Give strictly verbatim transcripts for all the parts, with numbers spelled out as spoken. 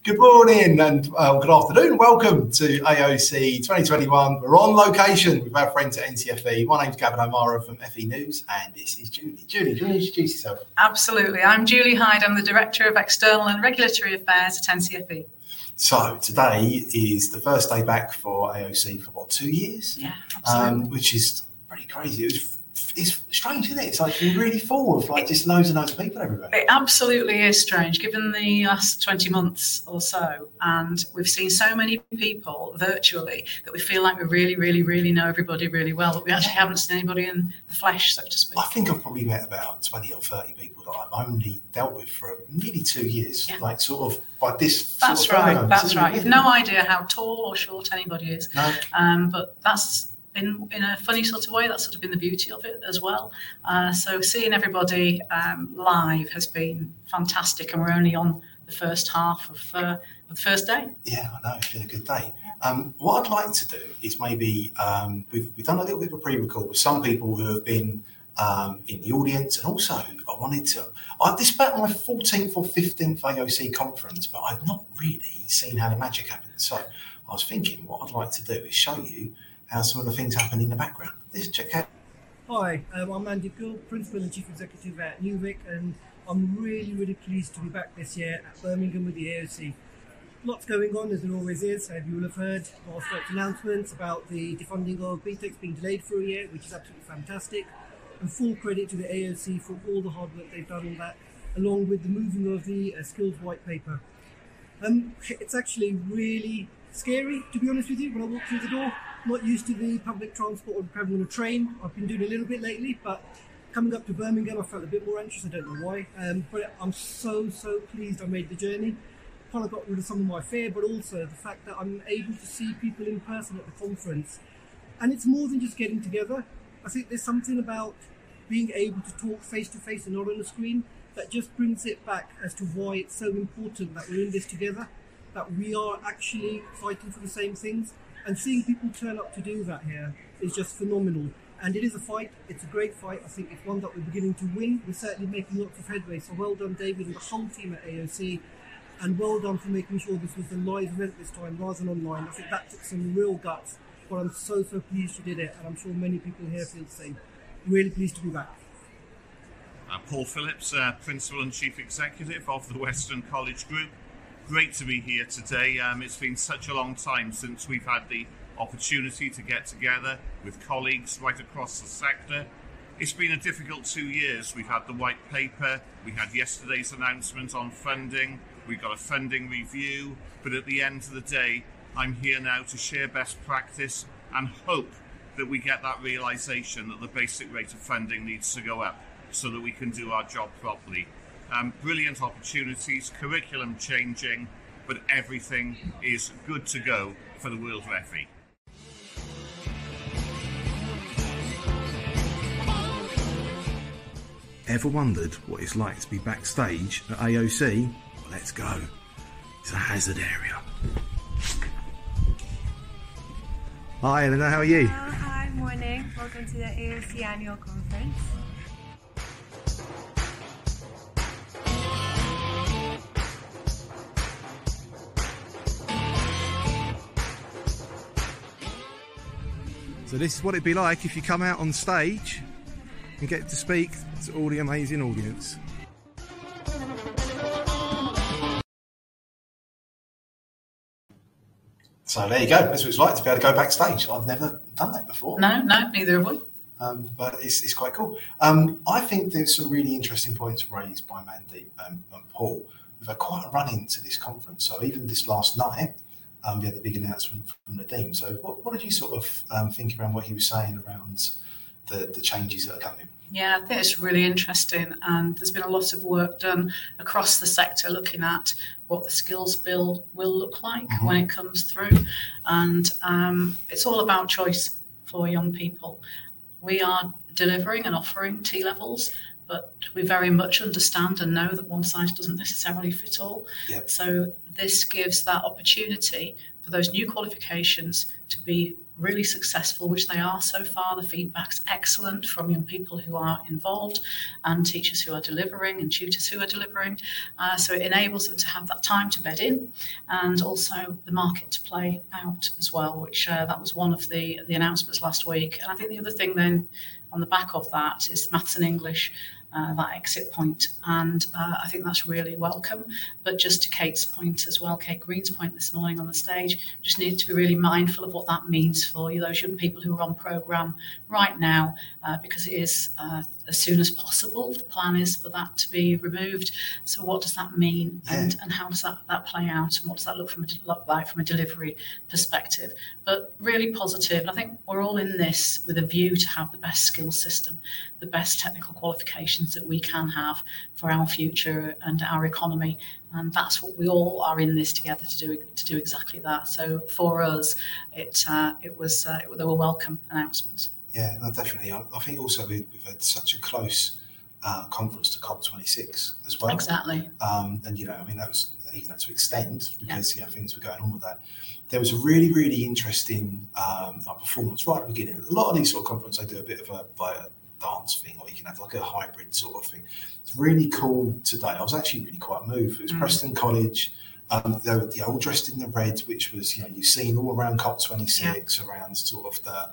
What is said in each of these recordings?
Good morning and uh, good afternoon. Welcome to A O C twenty twenty-one. We're on location with our friends at N C F E. My name's Gavin O'Mara from F E News, and this is Julie. Julie, do you want to introduce yourself? Absolutely. I'm Julie Hyde. I'm the Director of External and Regulatory Affairs at N C F E. So today is the first day back for A O C for what, two years? Yeah, absolutely. Um, which is pretty crazy. It was, it's strange, isn't it? It's like been really full of like just loads and loads of people everywhere. It absolutely is strange, given the last twenty months or so, and we've seen so many people virtually that we feel like we really, really, really know everybody really well, but we actually haven't seen anybody in the flesh, so to speak. I think I've probably met about twenty or thirty people that I've only dealt with for nearly two years, yeah. like sort of by this. That's sort of right. program, that's right. You've no idea how tall or short anybody is, no. um, but that's. In, in a funny sort of way, that's sort of been the beauty of it as well. Uh, so seeing everybody um, live has been fantastic, and we're only on the first half of, uh, of the first day. Yeah, I know, it's been a good day. Um, what I'd like to do is maybe, um, we've, we've done a little bit of a pre-record with some people who have been um, in the audience, and also I wanted to, I, this is about my fourteenth or fifteenth A O C conference, but I've not really seen how the magic happens. So I was thinking what I'd like to do is show you how some of the things happen in the background. Let's check out. Hi, um, I'm Andy Gould, Principal and Chief Executive at Newvic, and I'm really, really pleased to be back this year at Birmingham with the A O C. Lots going on, as there always is. You will have heard last night's announcements about the defunding of B TECs being delayed for a year, which is absolutely fantastic. And full credit to the A O C for all the hard work they've done on that, along with the moving of the uh, skills white paper. Um, it's actually really scary, to be honest with you, when I walk through the door. Not used to the public transport or travelling on a train. I've been doing a little bit lately, but coming up to Birmingham, I felt a bit more anxious. I don't know why, um, but I'm so, so pleased I made the journey. Kind of got rid of some of my fear, but also the fact that I'm able to see people in person at the conference. And it's more than just getting together. I think there's something about being able to talk face to face and not on a screen that just brings it back as to why it's so important that we're in this together, that we are actually fighting for the same things. And seeing people turn up to do that here is just phenomenal. And it is a fight. It's a great fight. I think it's one that we're beginning to win. We're certainly making lots of headway. So well done, David, and the whole team at A O C. And well done for making sure this was a live event this time rather than online. I think that took some real guts. But I'm so, so pleased you did it. And I'm sure many people here feel the same. Really pleased to be back. Uh, Paul Phillips, uh, Principal and Chief Executive of the Western College Group. Great to be here today. Um, it's been such a long time since we've had the opportunity to get together with colleagues right across the sector. It's been a difficult two years. We've had the white paper, we had yesterday's announcement on funding, we've got a funding review, but at the end of the day, I'm here now to share best practice and hope that we get that realisation that the basic rate of funding needs to go up so that we can do our job properly. Um, brilliant opportunities, curriculum changing, but everything is good to go for the World Refi. Ever wondered what it's like to be backstage at A O C? Well, let's go. It's a hazard area. Hi Eleanor, how are you? Hello, hi, morning. Welcome to the A O C annual conference. So this is what it'd be like if you come out on stage and get to speak to all the amazing audience. So there you go. That's what it's like to be able to go backstage. I've never done that before. No, no, neither have we. Um, but it's, it's quite cool. Um, I think there's some really interesting points raised by Mandeep and, and Paul. We've had quite a run into this conference. So even this last night, Um, we had the big announcement from Nadeem. So what, what did you sort of um, think around what he was saying around the, the changes that are coming? Yeah, I think it's really interesting, and there's been a lot of work done across the sector looking at what the skills bill will look like mm-hmm. when it comes through. And um, it's all about choice for young people. We are delivering and offering T-levels, but we very much understand and know that one size doesn't necessarily fit all. Yep. So this gives that opportunity for those new qualifications to be really successful, which they are so far. The feedback's excellent from young people who are involved and teachers who are delivering and tutors who are delivering. Uh, so it enables them to have that time to bed in and also the market to play out as well, which uh, that was one of the, the announcements last week. And I think the other thing then on the back of that is maths and English. Uh, that exit point, and uh, I think that's really welcome. But just to Kate's point as well, Kate Green's point this morning on the stage, just need to be really mindful of what that means for you, those young people who are on programme right now, uh, because it is uh, as soon as possible. The plan is for that to be removed. So what does that mean, Yeah. and and how does that, that play out, and what does that look from a, look like from a delivery perspective? But really positive, and I think we're all in this with a view to have the best skills system, the best technical qualifications that we can have for our future and our economy, and that's what we all are in this together to do to do exactly that. So for us, it uh, it was uh, it, there were welcome announcements. Yeah, no, definitely. I, I think also we've, we've had such a close uh, conference to COP twenty-six as well. Exactly. Um, and you know, I mean, that was even had to extend because yeah. you know things were going on with that. There was a really, really interesting um, like performance right at the beginning. A lot of these sort of conferences, they do a bit of a like a dance thing, or you can have like a hybrid sort of thing. It's really cool today. I was actually really quite moved. It was mm. Preston College. Um, they were, they were all dressed in the red, which was, you know, you've seen all around COP twenty-six, yeah. around sort of the,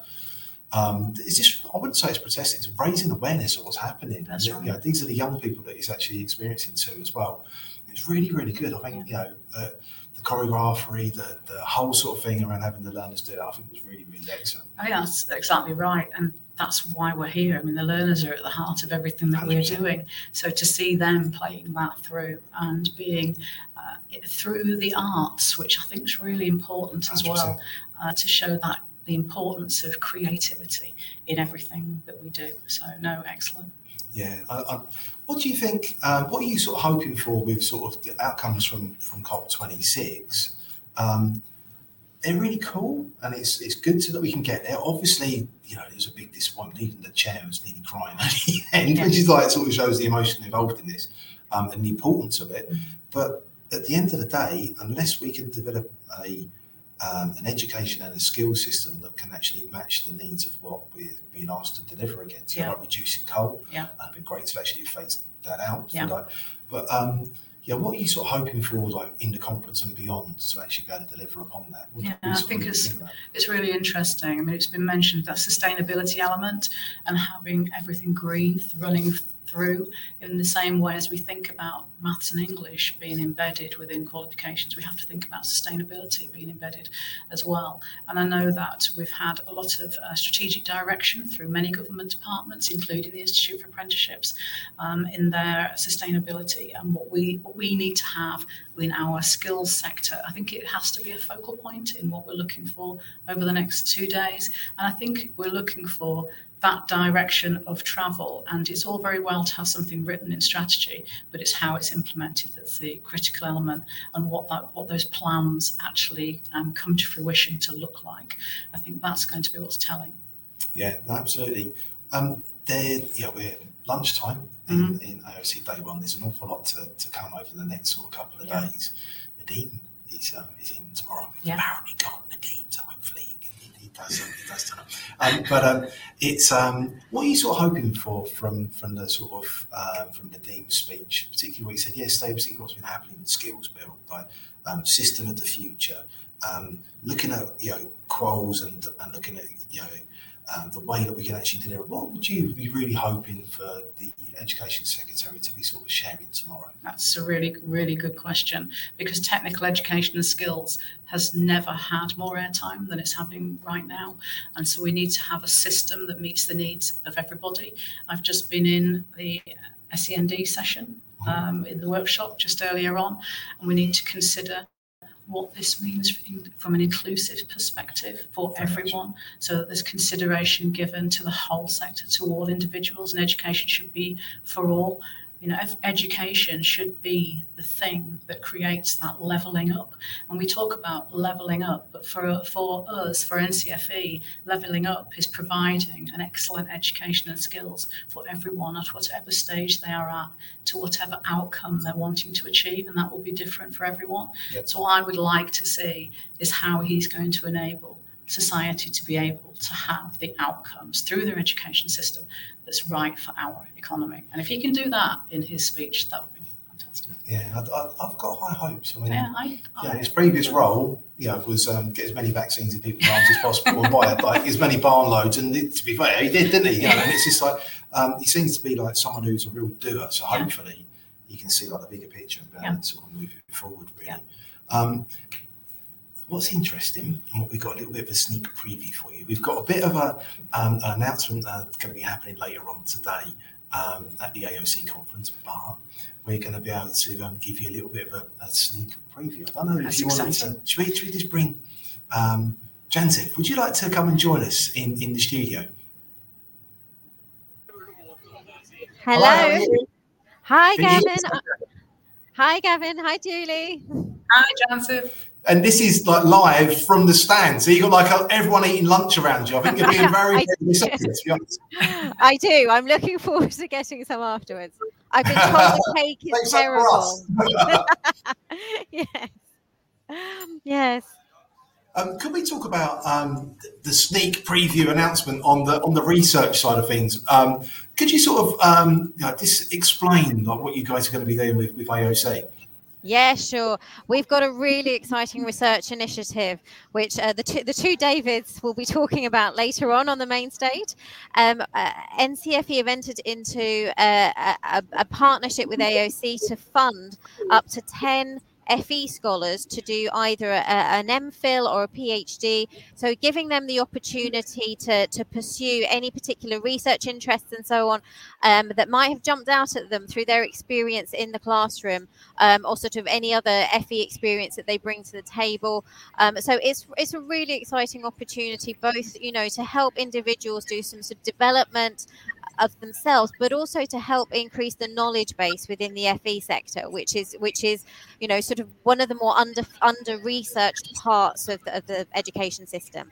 um, is this, I wouldn't say it's protesting, it's raising awareness of what's happening. That's and, right. You know, these are the young people that he's actually experiencing too as well. It's really, really good. I think, yeah. you know, uh, the choreography, the, the whole sort of thing around having the learners do it, I think was really, really excellent. I think that's exactly right. And that's why we're here. I mean, the learners are at the heart of everything that one hundred percent. We're doing. So to see them playing that through and being uh, through the arts, which I think is really important as one hundred percent. well, uh, to show that the importance of creativity in everything that we do. So, no, excellent. Yeah. I, I, what do you think, um, what are you sort of hoping for with sort of the outcomes from, from COP twenty-six? Um, they're really cool, and it's it's good so that we can get there. Obviously, you know, there's a big disappointment. Even the chair was nearly crying at the end, yeah. which is like, sort of shows the emotion involved in this um, and the importance of it. Mm-hmm. But at the end of the day, unless we can develop a um, an education and a skill system that can actually match the needs of what we're being asked to deliver against, yeah. like reducing coal, yeah. it'd be great to actually phase that out. Yeah. Like, but um, yeah, what are you sort of hoping for, like in the conference and beyond, to actually be able to deliver upon that? What, yeah, I think it's it's really interesting. I mean, it's been mentioned that sustainability element and having everything green running through in the same way as we think about maths and English being embedded within qualifications. We have to think about sustainability being embedded as well. And I know that we've had a lot of uh, strategic direction through many government departments, including the Institute for Apprenticeships, um, in their sustainability and what we what we need to have in our skills sector. I think it has to be a focal point in what we're looking for over the next two days. And I think we're looking for that direction of travel, and it's all very well to have something written in strategy, but it's how it's implemented that's the critical element, and what that what those plans actually um, come to fruition to look like. I think that's going to be what's telling. Yeah, no, absolutely. Um, there, yeah, we're lunchtime in, mm-hmm. in A O C Day One. There's an awful lot to, to come over the next sort of couple of yeah. days. Nadeem is um, is in tomorrow. Yeah. Apparently got Nadeem, so hopefully he does um, he does turn up. Um, but um, it's um, what are you sort of hoping for from from the sort of um, from Nadeem's speech, particularly what he said yesterday, particularly what's been happening in skills build, like um, system of the future, um, looking at you know quals and and looking at you know. Um, the way that we can actually deliver. What would you be really hoping for the Education Secretary to be sort of sharing tomorrow? That's a really, really good question, because technical education and skills has never had more airtime than it's having right now. And so we need to have a system that meets the needs of everybody. I've just been in the S E N D session um, in the workshop just earlier on, and we need to consider what this means from an inclusive perspective for everyone, so that there's consideration given to the whole sector, to all individuals, and education should be for all. You know, education should be the thing that creates that levelling up. And we talk about levelling up, but for for us, for N C F E, levelling up is providing an excellent education and skills for everyone at whatever stage they are at, to whatever outcome they're wanting to achieve, and that will be different for everyone. Yep. So what I would like to see is how he's going to enable society to be able to have the outcomes through their education system that's right for our economy. And if he can do that in his speech, that would be fantastic. Yeah, I, I, I've got high hopes. I mean, yeah, I, I, yeah, his previous role, you know, was um, get as many vaccines in people's arms as possible and buy like as many barn loads. And it, to be fair, he did, didn't he? You know, and it's just like um, he seems to be like someone who's a real doer. So Yeah. hopefully, you can see like the bigger picture and Yeah. sort of move it forward. Really. Yeah. Um, What's interesting, and what we've got a little bit of a sneak preview for you. We've got a bit of a um, an announcement uh, going to be happening later on today um, at the A O C conference, but we're going to be able to um, give you a little bit of a, a sneak preview. I don't know That's if you wanted to. exciting. Should we, should we just bring um, Jantif? Would you like to come and join us in, in the studio? Hello. Hi, how are you? Hi, Can you hear Gavin. us? Hi, Gavin. Hi, Julie. Hi, Jansen. And this is like live from the stand. So you got like a, everyone eating lunch around you. I think you're being very, I very receptive, to be honest. I do. I'm looking forward to getting some afterwards. I've been told the cake is Thanks for terrible. us. Yes. Yes. Um, could we talk about um, the sneak preview announcement on the on the research side of things? Um, could you sort of um, you know, just explain like, what you guys are going to be doing with, with A O C? Yeah, sure. We've got a really exciting research initiative, which uh, the, two, the two Davids will be talking about later on on the main stage. Um, uh, N C F E have entered into uh, a, a partnership with A O C to fund up to ten F E scholars to do either a, an MPhil or a PhD, so giving them the opportunity to, to pursue any particular research interests and so on um, that might have jumped out at them through their experience in the classroom, um, or sort of any other F E experience that they bring to the table. Um, so it's it's a really exciting opportunity, both, you know, to help individuals do some sort of development of themselves, but also to help increase the knowledge base within the F E sector, which is which is you know sort of one of the more under under researched parts of the, of the education system.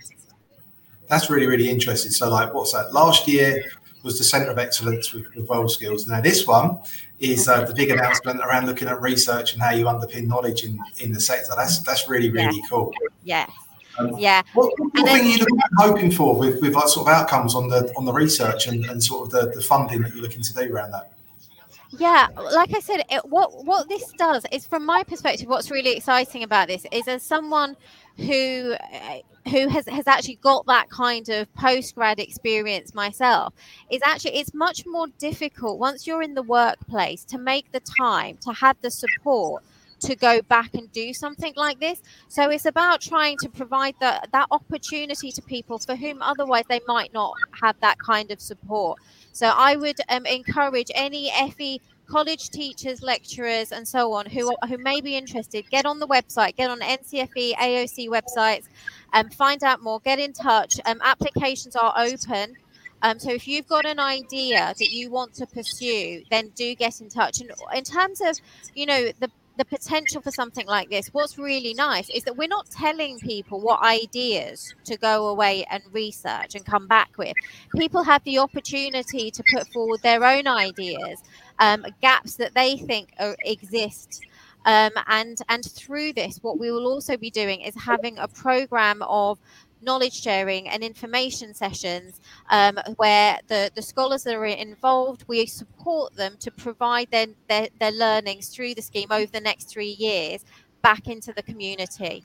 That's really, really interesting. So like, what's that? Last year was the Centre of Excellence with, with World Skills. Now this one is uh, the big announcement around looking at research and how you underpin knowledge in, in the sector. That's that's really, really Yeah. cool. Yeah. Um, Yeah. What, what And thing then- are you looking at hoping for with, with like sort of outcomes on the on the research and, and sort of the, the funding that you're looking to do around that? Yeah, like I said, it, what what this does is, from my perspective, what's really exciting about this is, as someone who uh, who has, has actually got that kind of post-grad experience myself, is actually it's much more difficult once you're in the workplace to make the time to have the support to go back and do something like this. So it's about trying to provide the, that opportunity to people for whom otherwise they might not have that kind of support. So I would um, encourage any F E college teachers, lecturers, and so on who who may be interested, get on the website, get on N C F E, A O C websites, and um, find out more, get in touch. Um, applications are open. Um, so if you've got an idea that you want to pursue, then do get in touch. And in terms of, you know, the the potential for something like this, what's really nice is that we're not telling people what ideas to go away and research and come back with. People have the opportunity to put forward their own ideas, um, gaps that they think are, exist. Um, and and through this, what we will also be doing is having a program of knowledge sharing and information sessions, um, where the, the scholars that are involved, we support them to provide their, their, their learnings through the scheme over the next three years back into the community.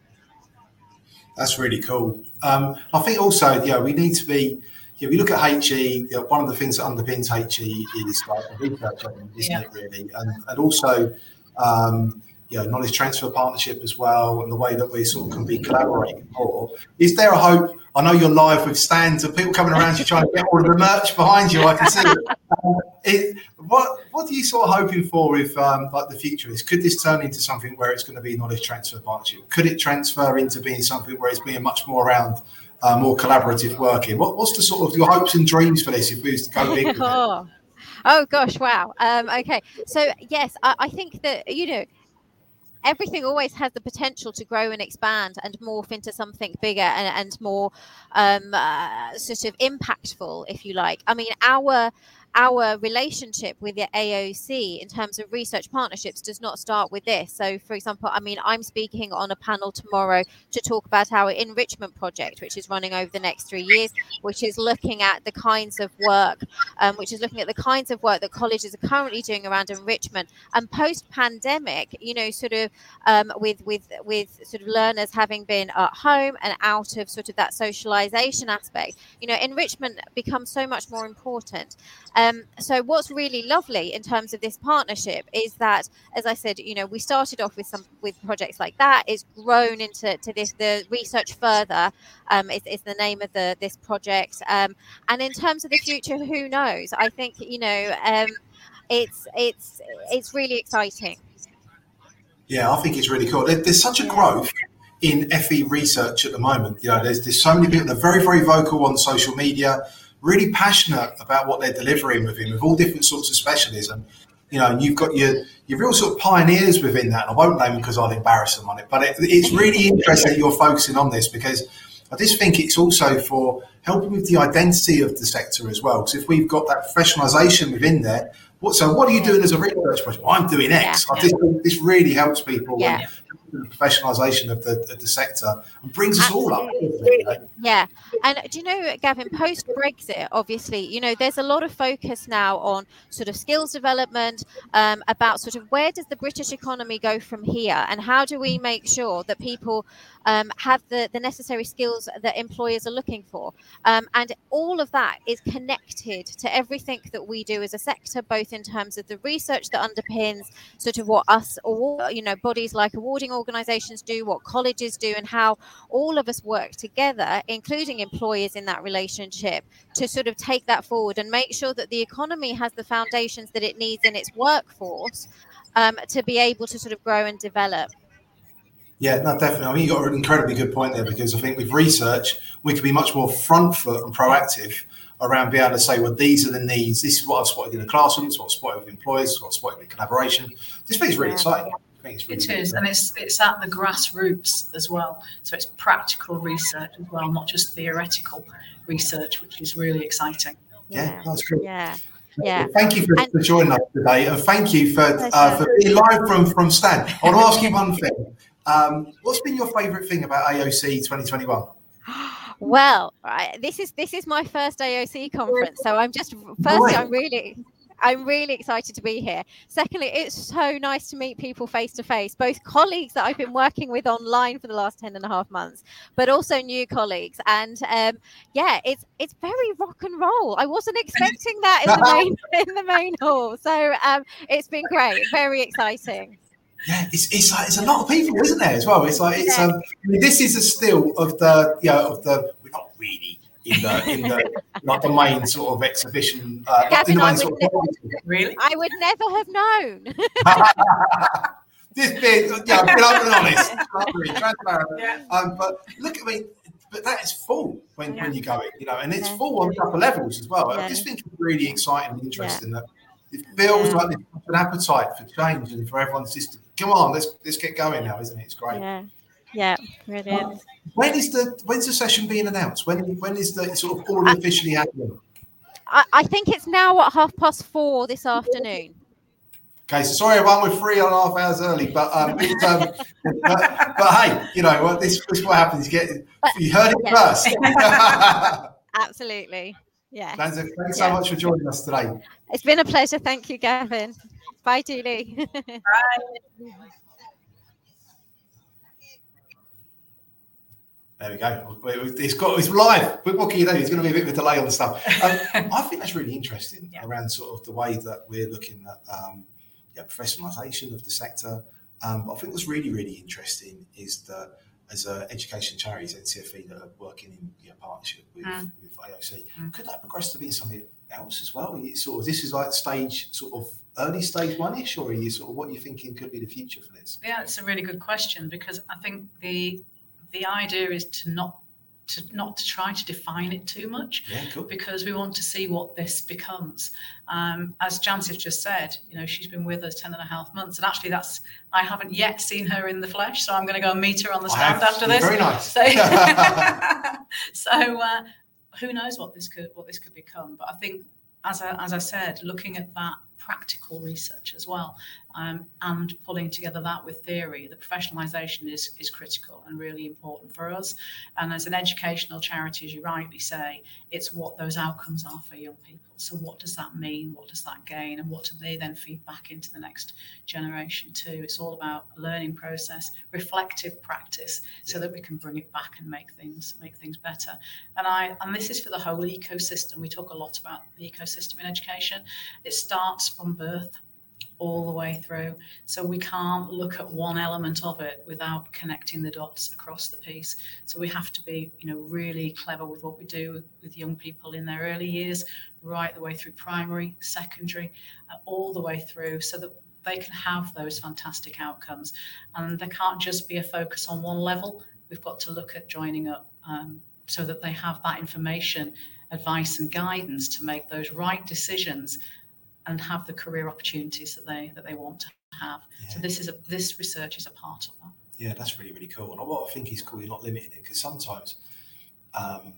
That's really cool. Um, I think also, yeah, we need to be, yeah, we look at H E, you know, one of the things that underpins H E is like the research element, isn't Yeah. it, really? And, and also, um, you know, knowledge transfer partnership as well, and the way that we sort of can be collaborating more. Is there a hope? I know you're live with stands and people coming around you trying to get all of the merch behind you. I can see it. Um, it what what are you sort of hoping for with um, like the future is? Could this turn into something where it's going to be knowledge transfer partnership? Could it transfer into being something where it's being much more around uh, more collaborative working? What, what's the sort of your hopes and dreams for this if we was to go big with it? oh. oh gosh, wow. Um, okay, so yes, I, I think that, you know, everything always has the potential to grow and expand and morph into something bigger and, and more um, uh, sort of impactful, if you like. I mean, our our relationship with the A O C in terms of research partnerships does not start with this. So, for example, I mean, I'm speaking on a panel tomorrow to talk about our enrichment project, which is running over the next three years, which is looking at the kinds of work, um, which is looking at the kinds of work that colleges are currently doing around enrichment. And post-pandemic, you know, sort of um, with with with sort of learners having been at home and out of sort of that socialization aspect, you know, enrichment becomes so much more important. Um, so what's really lovely in terms of this partnership is that, as I said, you know, we started off with some with projects like that. It's grown into to this the research further um, is, is the name of the this project. Um, and in terms of the future, who knows? I think, you know, um, it's it's it's really exciting. Yeah, I think it's really cool. There, there's such a growth in F E research at the moment. You know, there's there's so many people that are very, very vocal on social media, really passionate about what they're delivering within, with all different sorts of specialism. You know, and you've got your your real sort of pioneers within that. And I won't name them because I'll embarrass them on it. But it, it's really interesting that you're focusing on this, because I just think it's also for helping with the identity of the sector as well. Because if we've got that professionalisation within there, what so what are you doing as a research project? Well, I'm doing X. Yeah. I just think this really helps people. Yeah. The professionalisation of the of the sector and brings us Absolutely. all up. You know? Yeah. And do you know, Gavin, post-Brexit, obviously, you know, there's a lot of focus now on sort of skills development, um, about sort of where does the British economy go from here, and how do we make sure that people um, have the, the necessary skills that employers are looking for. Um, and all of that is connected to everything that we do as a sector, both in terms of the research that underpins sort of what us, or, you know, bodies like awarding organisations do, what colleges do, and how all of us work together, including employers in that relationship, to sort of take that forward and make sure that the economy has the foundations that it needs in its workforce um, to be able to sort of grow and develop. Yeah, no, definitely. I mean, you got an incredibly good point there, because I think with research, we can be much more front foot and proactive around being able to say, well, these are the needs. This is what I've spotted in the classroom. This is what I've spotted with employers. This is what I've spotted with collaboration. This thing's really Yeah. exciting. I think it's really It is, and it's it's at the grassroots as well. So it's practical research as well, not just theoretical research, which is really exciting. Yeah, that's good. Yeah. Yeah. Thank you for, And- for joining us today, and thank you for uh, Pleasure. for being live from from Stan. I want to ask you one thing. Um, what's been your favourite thing about A O C twenty twenty-one? Well, right, this is this is my first A O C conference, so I'm just firstly I'm really I'm really excited to be here. Secondly, it's so nice to meet people face to face, both colleagues that I've been working with online for the last ten and a half months, but also new colleagues. And um, yeah, it's it's very rock and roll. I wasn't expecting that in the main in the main hall, so um, it's been great, very exciting. Yeah, it's it's like it's a lot of people, isn't there? As well, it's like it's Yeah. um. I mean, this is a still of the you know of the we're not really in the in the like the main sort of exhibition. Uh, Gavin, in the I main would sort of Really? I would never have known. this bit, yeah, being open and honest, lovely, transparent. Yeah. Um, but look, I mean, but that is full when, Yeah. when you go in, you know, and it's Yeah. full on upper levels as well. I Yeah. just think it's really exciting and interesting that it feels Yeah. like there's an appetite for change and for everyone's just to, come on, let's let's get going now, isn't it? It's great. Yeah, yeah, brilliant. When is the when's the session being announced? When when is the sort of all officially happening? I, I think it's now at half past four this afternoon. Okay, so sorry, everyone, we're three and a half hours early, but um, it's, um but, but hey, you know what? This, this is what happens. You get you heard it Yeah. first. Absolutely. Yeah. Lanza, thanks Yeah. so much for joining us today. It's been a pleasure. Thank you, Gavin. Bye, Julie. There we go. It's got it's live. What can you do? It's going to be a bit of a delay on the stuff. Um, I think that's really interesting Yeah. around sort of the way that we're looking at um, yeah, professionalisation of the sector. Um, but I think what's really, really interesting is that as uh, education charities, N C F E, that are working in you know, partnership with, Mm. with A O C, Mm. could that progress to being something else as well? Are you sort of this is like stage sort of early stage one-ish, or are you sort of what you're thinking could be the future for this? Yeah, it's a really good question, because I think the the idea is to not to not to try to define it too much, Yeah, cool. because we want to see what this becomes. Um, as Jancis just said, you know, she's been with us ten and a half months, and actually that's I haven't yet seen her in the flesh, so I'm going to go and meet her on the I stand have. after this. Very nice. So, so uh, who knows what this could what this could become? But I think as I, as I said, looking at that practical research as well, um, and pulling together that with theory, the professionalisation is is critical and really important for us. And as an educational charity, as you rightly say, it's what those outcomes are for young people. So what does that mean? What does that gain? And what do they then feed back into the next generation too? It's all about a learning process, reflective practice, so that we can bring it back and make things make things better. And I and this is for the whole ecosystem. We talk a lot about the ecosystem in education. It starts from birth all the way through. So we can't look at one element of it without connecting the dots across the piece. So we have to be, you know, really clever with what we do with young people in their early years, right the way through primary, secondary, uh, all the way through, so that they can have those fantastic outcomes. And there can't just be a focus on one level. We've got to look at joining up um, so that they have that information, advice and guidance to make those right decisions and have the career opportunities that they that they want to have. Yeah. So this is a this research is a part of that. Yeah, that's really, really cool. And what I think is cool, you're not limiting it, because sometimes um,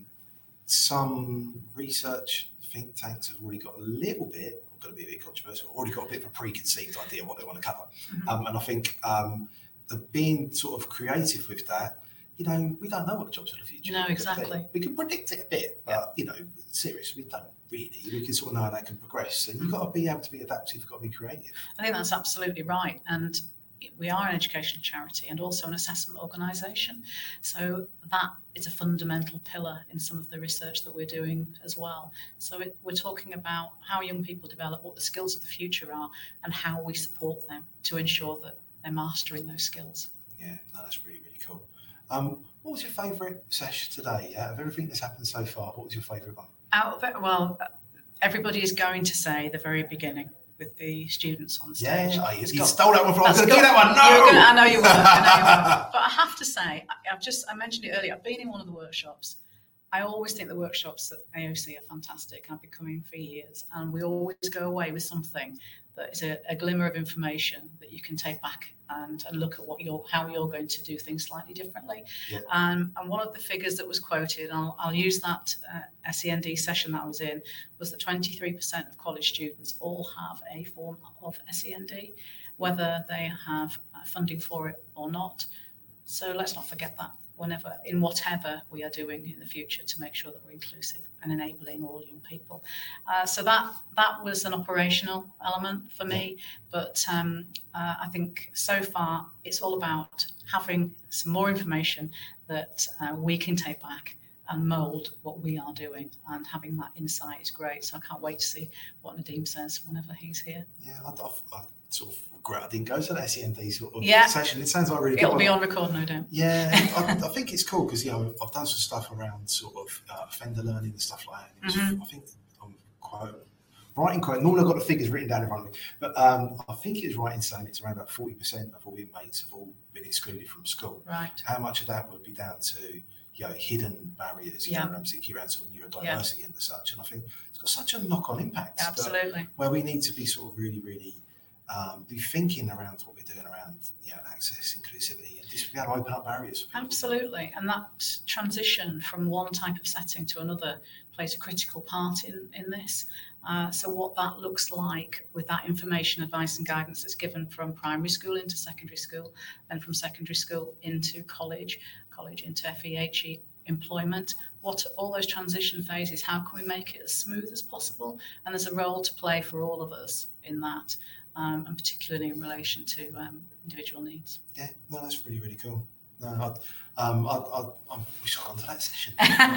some research think tanks have already got a little bit, I'm going to be a bit controversial, already got a bit of a preconceived idea of what they want to cover. Mm-hmm. Um, and I think um, the being sort of creative with that, you know, we don't know what the jobs of the future are. No, exactly. We can predict it a bit, but, you know, seriously, we don't really. We can sort of know how that can progress. And you've got to be able to be adaptive, you've got to be creative. I think that's absolutely right. And we are an educational charity and also an assessment organisation. So that is a fundamental pillar in some of the research that we're doing as well. So it, we're talking about how young people develop, what the skills of the future are, and how we support them to ensure that they're mastering those skills. Yeah, no, that's really, really cool. Um, what was your favourite session today? Out of everything that's happened so far, what was your favourite one? Out of it, well, everybody is going to say the very beginning with the students on stage. Yeah, you, you got, stole that one from. I was going to do that one. No, gonna, I know you were. I know you were. But I have to say, I've just I mentioned it earlier. I've been in one of the workshops. I always think the workshops at A O C are fantastic. I've been coming for years, and we always go away with something that is a, a glimmer of information that you can take back and, and look at what you're, how you're going to do things slightly differently. Yeah. Um, and one of the figures that was quoted, and I'll, I'll use that uh, S E N D session that I was in, was that twenty-three percent of college students all have a form of S E N D, whether they have uh, funding for it or not. So let's not forget that whenever, in whatever we are doing in the future, to make sure that we're inclusive and enabling all young people. Uh, so that that was an operational element for me, but um, uh, I think so far it's all about having some more information that uh, we can take back and mould what we are doing, and having that insight is great. So I can't wait to see what Nadeem says whenever he's here. Yeah, I, I, I sort of regret I didn't go to that S E N D sort of yeah. session. It sounds like really It'll good. be on record, no doubt. Yeah, I, I think it's cool because, you know, I've done some stuff around sort of uh, offender learning and stuff like that. Mm-hmm. I think I'm quite right in quite. Normally I've got the figures written down in front of me, but um, I think it's right in saying it's around about forty percent of all inmates have all been excluded from school. Right. How much of that would be down to, you know, hidden barriers, you yeah. know, particularly around sort of neurodiversity yeah. and such. And I think it's got such a knock-on impact. Absolutely. Where we need to be sort of really, really um, be thinking around what we're doing around, you know, access, inclusivity, and just be able to open up barriers. Absolutely. And that transition from one type of setting to another plays a critical part in, in this. Uh, so what that looks like with that information, advice and guidance that's given from primary school into secondary school, then from secondary school into college, college into F E H E employment, what all those transition phases, how can we make it as smooth as possible? And there's a role to play for all of us in that, um, and particularly in relation to um, individual needs. Yeah, no, that's really, really cool. No, I, um, I, I, I wish I'd gone to that session.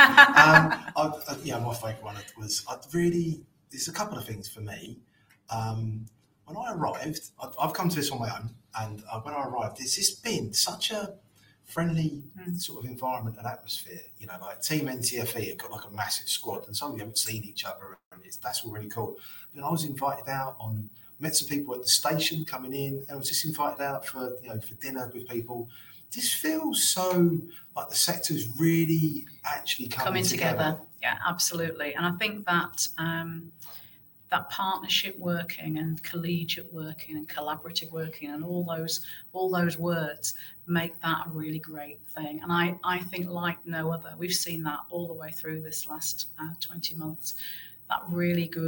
um, I, I, yeah, my favourite one was, I really, there's a couple of things for me. Um, when I arrived, I, I've come to this on my own, and uh, when I arrived, there's just been such a friendly mm. sort of environment and atmosphere. You know, like Team N T F E have got like a massive squad, and some of you haven't seen each other, and it's, that's all really cool. And I was invited out on, met some people at the station coming in, and I was just invited out for, you know, for dinner with people. This feels so like the sector's really actually coming, coming together. together. Yeah, absolutely. And I think that um, that partnership working and collegiate working and collaborative working and all those all those words make that a really great thing. And I, I think like no other, we've seen that all the way through this last uh, twenty months, that really good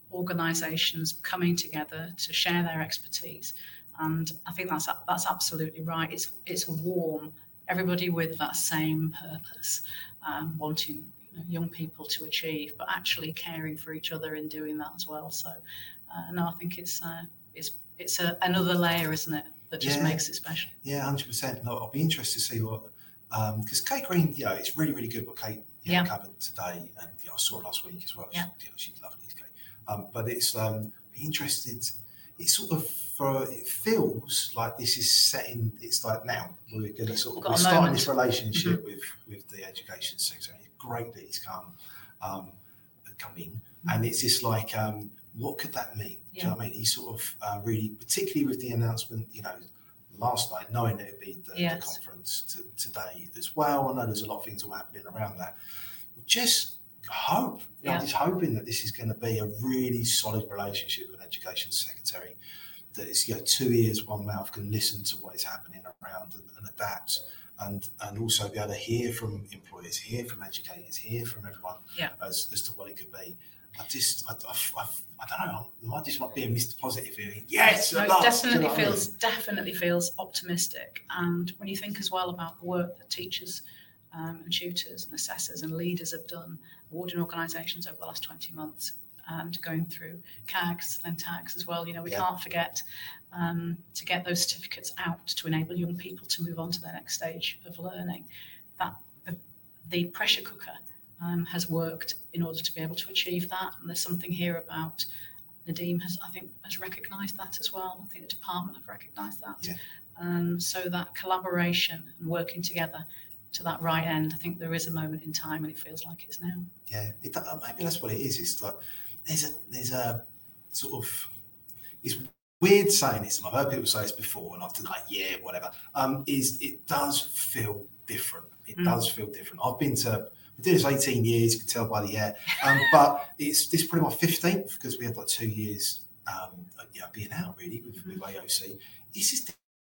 organisations coming together to share their expertise. And I think that's that's absolutely right. It's it's warm. Everybody with that same purpose, um, wanting you know, young people to achieve, but actually caring for each other in doing that as well. So, uh, no, I think it's uh, it's it's a, another layer, isn't it, that just Yeah. makes it special. Yeah, one hundred percent. No, I'll be interested to see what, because um, Kate Green, you know, it's really, really good what Kate you know, Yeah. covered today, and you know, I saw it last week as well. She, Yeah. you know, she's lovely, Kate. Um, but it's um, be interested. It's sort of for it feels like this is setting. It's like now we're going to sort of Got we're a starting moment. this relationship with with the education sector. It's great that he's come um, come in, and it's just like um, what could that mean? Do you know what I mean? He's sort of uh, really, particularly with the announcement, you know, last night, knowing that it'd be the, Yes. the conference to, today as well. I know there's a lot of things all happening around that. Just hope, you know, Yeah. just hoping that this is going to be a really solid relationship with Education Secretary. That is, you know, two ears, one mouth can listen to what is happening around and, and adapt, and and also be able to hear from employers, hear from educators, hear from everyone Yeah. as, as to what it could be. I just, I, I, I, I don't know. I might just not being Mister Positive here. Yes, No, at it last, definitely do you know what I mean? feels definitely feels optimistic. And when you think as well about the work that teachers um, and tutors and assessors and leaders have done, awarding organisations over the last twenty months, and going through C A Gs, then tags as well. You know, we Yeah. can't forget um, to get those certificates out to enable young people to move on to their next stage of learning. That the, the pressure cooker um, has worked in order to be able to achieve that. And there's something here about Nadeem has, I think, has recognised that as well. I think the department have recognised that. Yeah. Um, so that collaboration and working together to that right end, I think there is a moment in time, and it feels like it's now. Yeah, it, uh, maybe that's what it is. It's like there's a there's a sort of it's weird saying this, and I've heard people say this before, and I've been like, yeah, whatever. Um, is it does feel different. It Mm. does feel different. I've been to we did this eighteen years. You can tell by the hair, um, but it's this is probably my fifteenth because we had like two years, um, you know, being out really with, with A O C. It's just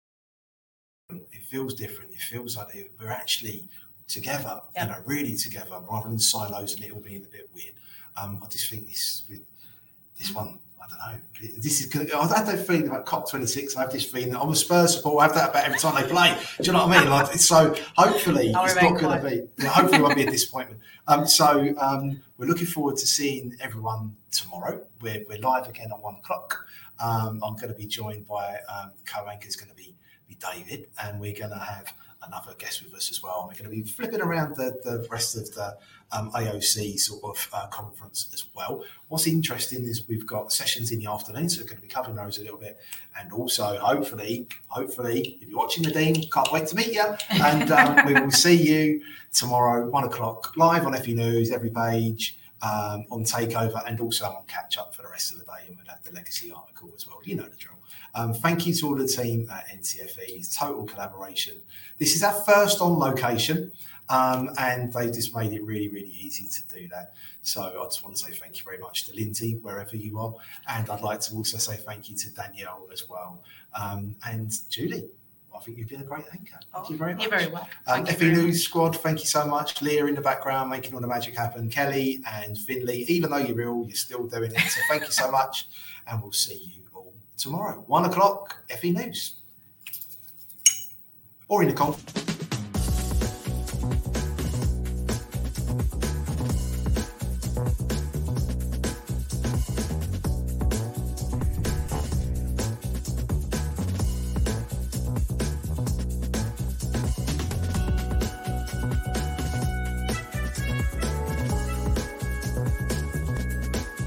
different. It feels different. It feels like we're actually together, Yeah. you know, really together, rather than silos and it all being a bit weird. Um, I just think this with this one, I don't know. This is good. I have that feeling about COP twenty-six. I have this feeling. I'm a Spurs supporter. I have that about every time they play. Do you know what I mean? Like, so hopefully I'll it's remain not going to be. Yeah, hopefully it won't be a disappointment. Um, so um, we're looking forward to seeing everyone tomorrow. We're we're live again at one o'clock. Um, I'm going to be joined by um, co-anchor is going to be be David, and we're going to have another guest with us as well. We're going to be flipping around the, the rest of the um, A O C sort of uh, conference as well. What's interesting is we've got sessions in the afternoon, so we're going to be covering those a little bit. And also, hopefully, hopefully, if you're watching Nadeem, can't wait to meet you. And um, we will see you tomorrow, one o'clock, live on F E News, every page, um, on Takeover, and also on Catch Up for the rest of the day. And we'll have the legacy article as well. You know the drill. Um, thank you to all the team at N C F E. It's total collaboration. This is our first on location, um, and they just made it really, really easy to do that. So I just want to say thank you very much to Lindsay, wherever you are. And I'd like to also say thank you to Danielle as well. Um, and Julie, I think you've been a great anchor. Thank you very much. You're very welcome. Um, Thank you F E very News Squad, thank you so much. Leah in the background, making all the magic happen. Kelly and Finley, even though you're ill, you're still doing it. So thank you so much. And we'll see you all tomorrow, one o'clock, F E News. Or in the con.